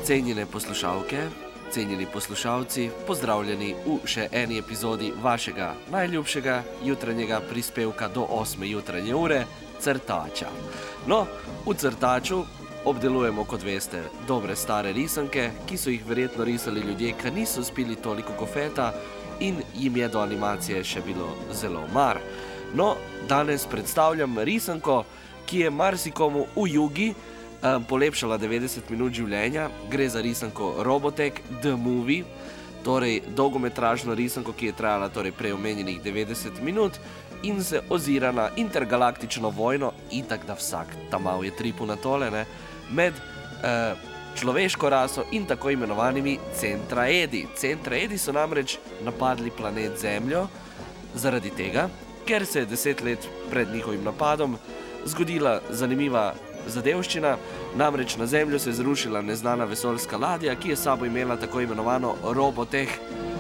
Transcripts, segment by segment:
Cenjene poslušalke, cenjeni poslušalci, pozdravljeni v še eni epizodi vašega najljubšega jutranjega prispevka do 8. jutranje ure, Crtača. No, v Crtaču obdelujemo, kot veste, dobre stare risanke, ki so jih verjetno risali ljudje, ki niso spili toliko kofeta in jim je do animacije še bilo zelo mar. No, danes predstavljam risanko, ki je marsikomu v Jugi polepšala 90 minut življenja. Gre za risanko Robotech The Movie, torej dolgometražno risanko, ki je trajala prej omenjenih 90 minut in se ozira na intergalaktično vojno, itak da vsak tamal je tripu na tole, ne, med človeško raso in tako imenovanimi centraedi. Centraedi so namreč napadli planet Zemljo zaradi tega, ker se je 10 let pred njihovim napadom zgodila zanimiva zadevščina, namreč na Zemljo se je zrušila neznana vesoljska ladja, ki je s sabo imela tako imenovano Robotech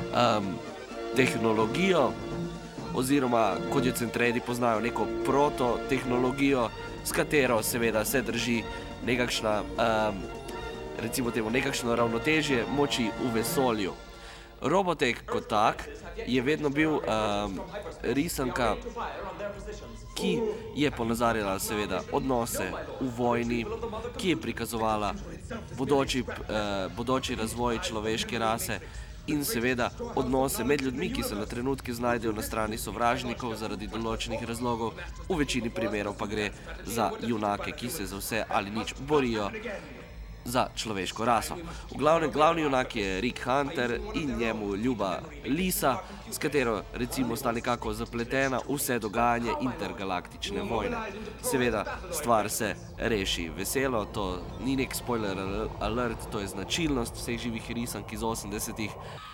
tehnologijo, oziroma kot jo centraedi poznajo, neko prototehnologijo, s katero seveda se drži nekakšna, recimo temu, nekakšno ravnotežje moči v vesolju. Robotech kot tak je vedno bil risanka, ki je ponazarjala seveda odnose v vojni, ki je prikazovala bodoči razvoj človeške rase in seveda odnose med ljudmi, ki se na trenutke znajdejo na strani sovražnikov zaradi določenih razlogov, v večini primerov pa gre za junake, ki se za vse ali nič borijo za človeško raso. V glavnem, glavni junak je Rick Hunter in njemu ljuba Lisa, s katero recimo sta nekako zapletena vse dogajanje intergalaktične vojne. Seveda, stvar se reši veselo, to ni nek spoiler alert, to je značilnost vseh živih risank iz 80-ih.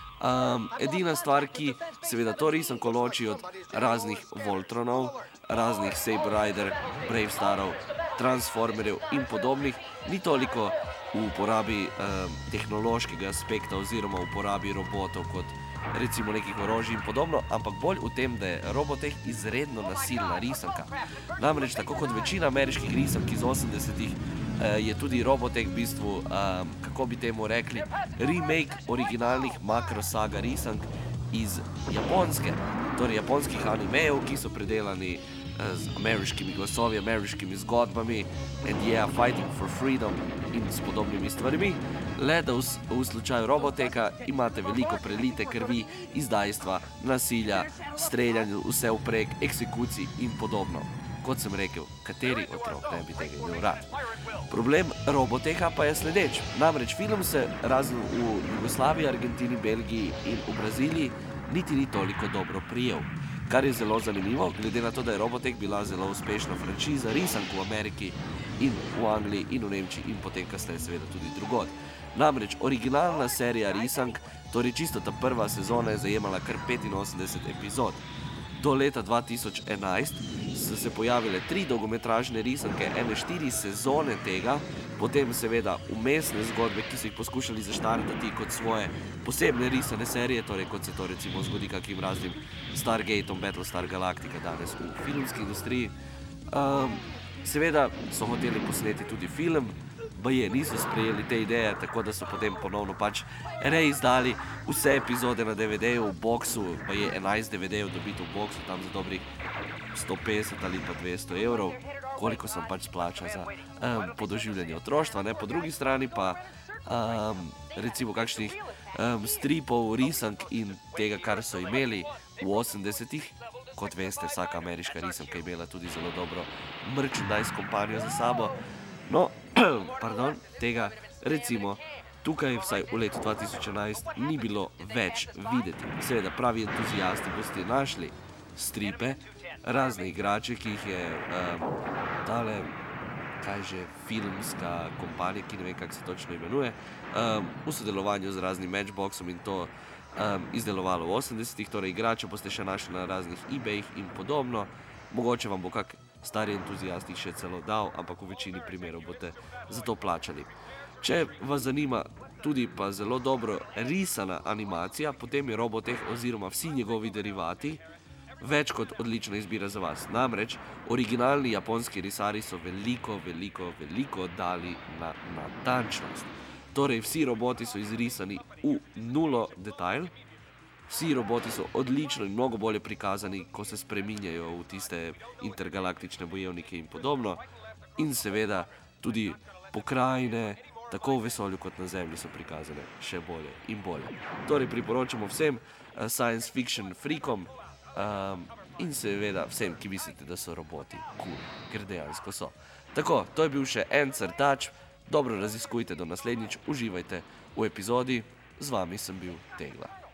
Edina stvar, ki seveda to risanko loči od raznih Voltronov, raznih Saber Rider, Brave Starov, Transformerjev in podobnih, ni toliko v uporabi tehnološkega aspekta oziroma v uporabi robotov kot recimo nekih orožij in podobno, ampak bolj v tem, da je Robotech izredno nasilna risanka. Namreč tako kot večina ameriških risank iz 80-ih je tudi Robotech v bistvu, kako bi temu rekli, remake originalnih Macro Saga risank iz Japonske, torej japonskih animejev, ki so predelani z ameriškimi glasovi, ameriškimi zgodbami, and yeah, fighting for freedom in s podobnimi stvarmi, le da v slučaju Robotecha imate veliko prelite krvi, izdajstva, nasilja, streljanja vse vprek, eksekucij in podobno. Kot sem rekel, kateri otrok ne bi tega imel rad. Problem Robotecha pa je sledeč. Namreč film se razen v Jugoslaviji, Argentini, Belgiji in v Braziliji niti ni toliko dobro prijel. Kar je zelo zanimivo, glede na to, da je Robotech bila zelo uspešna franšiza risank v Ameriki in v Angliji in v Nemčiji in potem kasneje seveda tudi drugod. Namreč originalna serija risank, torej čisto ta prva sezona, je zajemala kar 85 epizod. Do leta 2011 so se pojavile 3 dolgometražne risanke, 4 sezone tega, potem seveda vmesne zgodbe, ki so jih poskušali zaštartati kot svoje posebne risane serije, torej kot se to recimo zgodi kakim raznim Stargateom, Battlestar Galactica danes v filmski industriji. Seveda so hoteli posneti tudi film, baje niso sprejeli te ideje, tako da so potem ponovno pač reizdali vse epizode na DVD-ju v boksu, baje 11 DVD-jev dobiti v boksu, tam za dobrih 150 ali pa 200 evrov, koliko sem pač splačal za podoživljanje otroštva, ne, po drugi strani pa recimo kakšnih stripov, risank in tega, kar so imeli v 80-ih, kot veste, vsaka ameriška risanka je imela tudi zelo dobro merchandise kompanjo za sabo. No, tega recimo tukaj vsaj v letu 2011 ni bilo več videti. Seveda pravi entuzijasti boste našli stripe, razne igrače, ki jih je tale, filmska kompanija, ki ne vem, kako se točno imenuje, v sodelovanju z raznim Matchboxom in to izdelovalo v 80-ih, torej igrače boste še našli na raznih eBayih in podobno. Mogoče vam bo kak stari entuzijast jih še celo dal, ampak v večini primerov boste za to plačali. Če vas zanima tudi pa zelo dobro risana animacija, potem je Robotech oziroma vsi njegovi derivati več kot odlična izbira za vas. Namreč, originalni japonski risari so veliko dali na natančnost. Torej, vsi roboti so izrisani v nulo detajl, vsi roboti so odlično in mnogo bolje prikazani, ko se spreminjajo v tiste intergalaktične bojevnike in podobno. In seveda tudi pokrajine, tako v vesolju kot na Zemlji, so prikazane še bolje in bolje. Torej, priporočamo vsem science fiction freakom in seveda vsem, ki mislite, da so roboti cool, ker dejansko so. Tako, to je bil še en crtač, dobro raziskujte do naslednjič, uživajte v epizodi, z vami sem bil Tegla.